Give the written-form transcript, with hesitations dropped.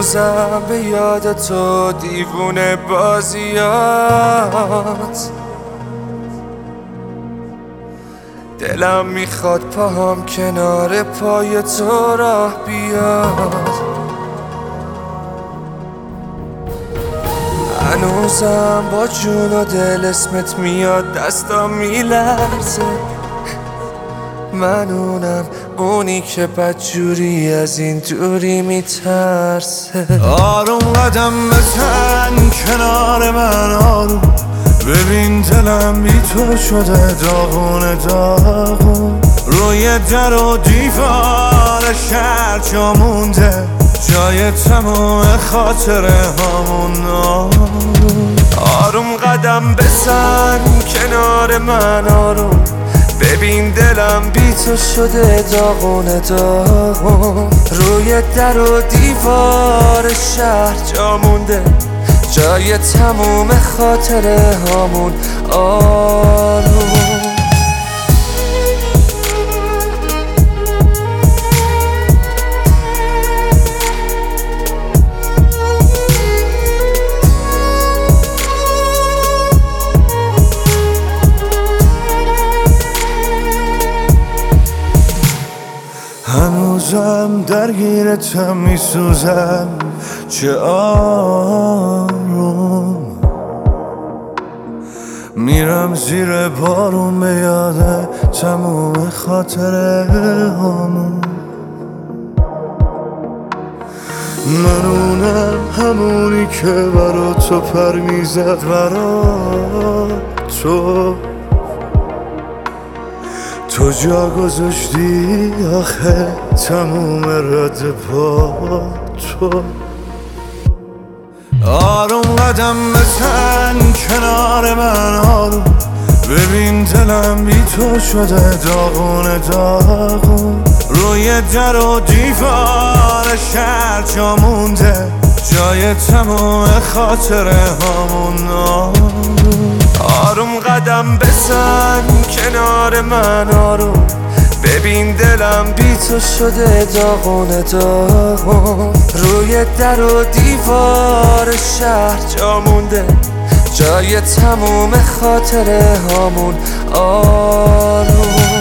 هنوزم به یاد تو دیوونه بازیات. دلم میخواد پاهم کنار پای تو راه بیاد. هنوزم با جون و دل اسمت میاد، دستام میلرزه. من اونی که بدجوری از این دوری میترسه. آروم قدم بزن کنار من، آروم ببین دلم بی تو شده داغون داغون. روی در و دیوار شهر جا مونده، جای تموم خاطره هامون. آروم قدم بزن کنار من، آروم ببین دلم بی تو شده داغون داغون. روی در و دیوار شهر جا مونده، جای تموم خاطره هامون. آروم هنوزم درگیرتم میسوزم، چه آروم میرم زیر بارون به یاد تموم خاطره هامون. من همونی که برا تو پر میزد، برا تو جا گذاشتی آخه تموم رد پا تو. آروم قدم بزن کنار من، آروم ببین دلم بی تو شده داغون داغون. روی در و دیوار شهر جا مونده، جای تموم خاطره هامون. آروم قدم بزن کنار من، آروم ببین دلم بی تو شده داغون داغون. روی در و دیوار شهر جا مونده، جای تموم خاطره هامون. آروم